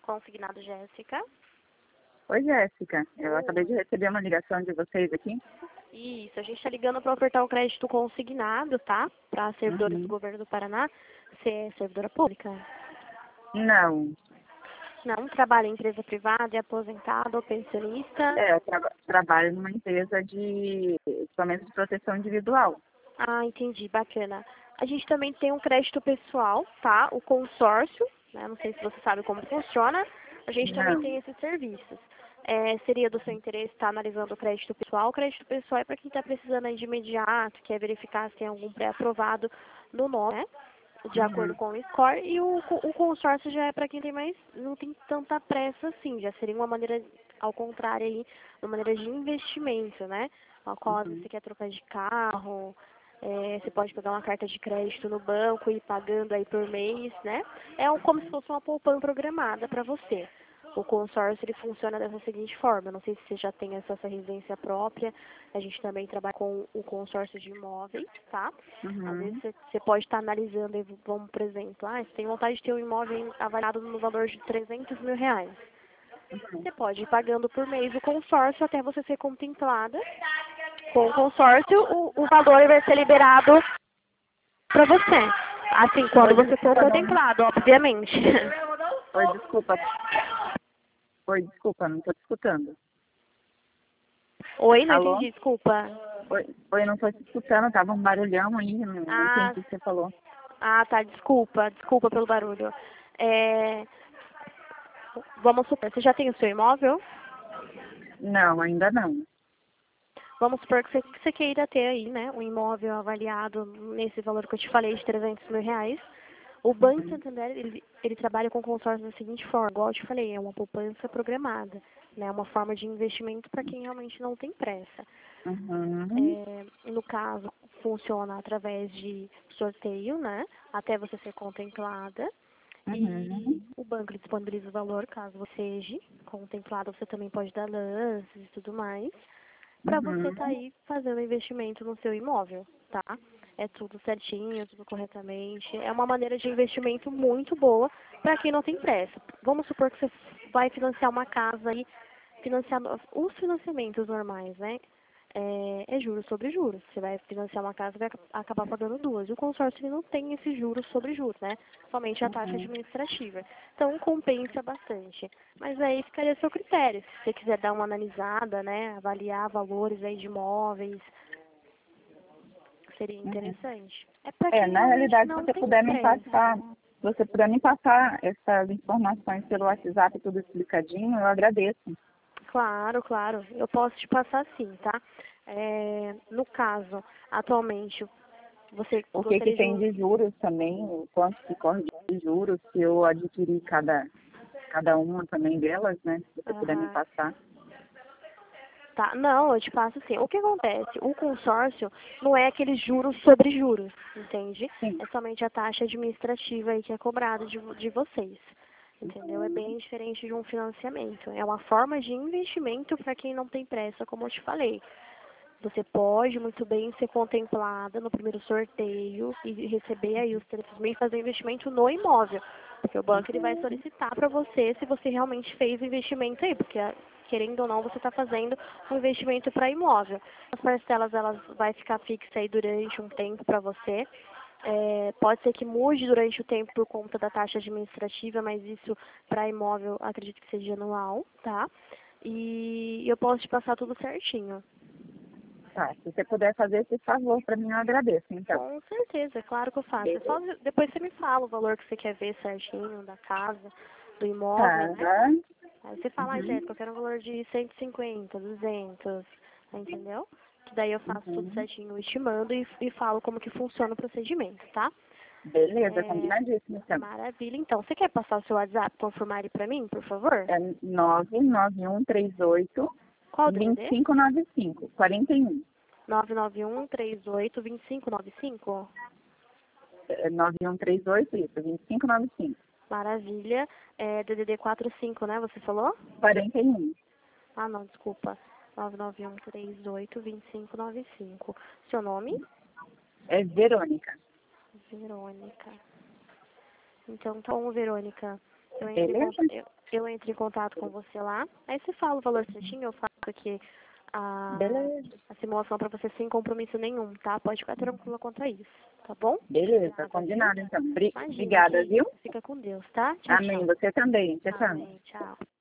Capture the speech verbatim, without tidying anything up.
Consignado, Jéssica. Oi, Jéssica. Eu Oi. acabei de receber uma ligação de vocês aqui. Isso, a gente está ligando para ofertar o crédito consignado, tá? Para servidores do Uhum. governo do Paraná. Você é servidora pública? Não. Não, trabalha em empresa privada, é aposentado ou pensionista? É, eu tra trabalho numa empresa de equipamentos de proteção individual. Ah, entendi, bacana. A gente também tem um crédito pessoal, tá? O consórcio, né? Não sei se você sabe como funciona. A gente também Não. tem esses serviços. É, seria do seu interesse estar analisando o crédito pessoal. O crédito pessoal é para quem está precisando aí de imediato, quer verificar se tem algum pré-aprovado no nome, né? De acordo Uhum. com o score. E o, o consórcio já é para quem tem mais, não tem tanta pressa assim. Já seria uma maneira, ao contrário aí, uma maneira de investimento, né? A qual às vezes Uhum. você quer trocar de carro, é, você pode pegar uma carta de crédito no banco e ir pagando aí por mês, né? É um, como se fosse uma poupança programada para você. O consórcio ele funciona dessa seguinte forma. Eu não sei se você já tem essa, essa residência própria. A gente também trabalha com o consórcio de imóveis, tá? Às vezes Uhum. você, você pode estar analisando, aí, vamos, por exemplo, ah, você tem vontade de ter um imóvel avaliado no valor de trezentos mil reais. Você pode ir pagando por mês o consórcio até você ser contemplada. Com o consórcio, o, o valor vai ser liberado para você. Assim, quando Oi, você for desculpa, não. contemplado, obviamente. Oi, desculpa. Oi, desculpa, não estou te escutando. Oi, não Alô? entendi, desculpa. Oi, Oi, não estou te escutando, tava um barulhão aí, não não Ah, entendi o que você falou. ah, tá, desculpa, desculpa pelo barulho. É, vamos supor, você já tem o seu imóvel? Não, ainda não. Vamos supor que você, que você queira ter aí, né, um imóvel avaliado nesse valor que eu te falei de trezentos mil reais. O Banco Uhum. Santander, ele, ele trabalha com consórcio da seguinte forma, igual eu te falei, é uma poupança programada, né, uma forma de investimento para quem realmente não tem pressa. Uhum. É, no caso, funciona através de sorteio, né, até você ser contemplada. E Uhum. o banco ele disponibiliza o valor, caso você seja contemplada, você também pode dar lances e tudo mais, para você estar Uhum. aí fazendo investimento no seu imóvel, tá? É tudo certinho, tudo corretamente. É uma maneira de investimento muito boa para quem não tem pressa. Vamos supor que você vai financiar uma casa aí, financiar os financiamentos normais, né? É, é juros sobre juros. Você vai financiar uma casa e vai ac- acabar pagando duas. E o consórcio ele não tem esse juros sobre juros, né? Somente a taxa Uhum. administrativa. Então compensa bastante. Mas aí ficaria a seu critério. Se você quiser dar uma analisada, né? Avaliar valores aí de imóveis, seria Uhum. interessante. É para É, quem na realmente realidade, se não você tem puder me pressa. passar, se você puder me passar essas informações pelo WhatsApp, tudo explicadinho, eu agradeço. Claro, claro. Eu posso te passar sim, tá? É, no caso, atualmente, você O que que gostaria de tem um. de juros também, o quanto que corre de juros, se eu adquirir cada, cada uma também delas, né? Se você puder me Aham. passar. Tá, não, eu te passo assim. O que acontece? O consórcio não é aquele juros sobre juros, entende? Sim. É somente a taxa administrativa aí que é cobrada de, vo- de vocês. Entendeu? É bem diferente de um financiamento. É uma forma de investimento para quem não tem pressa, como eu te falei. Você pode muito bem ser contemplada no primeiro sorteio e receber aí os trezentos mil e fazer investimento no imóvel. Porque o banco ele vai Uhum. solicitar para você se você realmente fez o investimento aí, porque ah, querendo ou não você está fazendo um investimento para imóvel. As parcelas elas vai ficar fixa aí durante um tempo para você. É, pode ser que mude durante o tempo por conta da taxa administrativa, mas isso para imóvel acredito que seja anual, tá? E eu posso te passar tudo certinho. Tá, se você puder fazer esse favor para mim, eu agradeço, então. Com certeza, é claro que eu faço. É só Beleza. depois você me fala o valor que você quer ver certinho da casa, do imóvel, Tá. né? Aí você fala, ah, Uhum. Jéssica, eu quero um valor de cento e cinquenta, duzentos, entendeu? Que daí eu faço tudo Uhum. certinho, eu te mando e, e falo como que funciona o procedimento, tá? Beleza, É, combinadíssimo, então. maravilha. Então, você quer passar o seu WhatsApp, confirmar ele pra mim, por favor? É nove nove um três oito, Qual o dois D D D? cinco nove cinco, quarenta e um. nove nove um, três oito, dois cinco nove cinco? É nove um três oito, isso, vinte e cinco noventa e cinco. Maravilha. É D D D quarenta e cinco, né? Você falou? quarenta e um. Ah, não, desculpa. nove nove um, três oito, dois cinco nove cinco. Seu nome? É Verônica. Verônica. Então, tá bom, Verônica. Eu entro, em, Beleza? con- eu, eu entro em contato com você lá. Aí você fala o valor certinho, eu faço aqui a, Beleza. a simulação pra você sem compromisso nenhum, tá? Pode ficar tranquila quanto a isso, tá bom? Beleza, Obrigada, combinado viu? então. Bri- Imagina, Obrigada, que viu? isso. Fica com Deus, tá? Tchau, Amém. tchau. Você também. Tchau, tchau. Amém, tchau.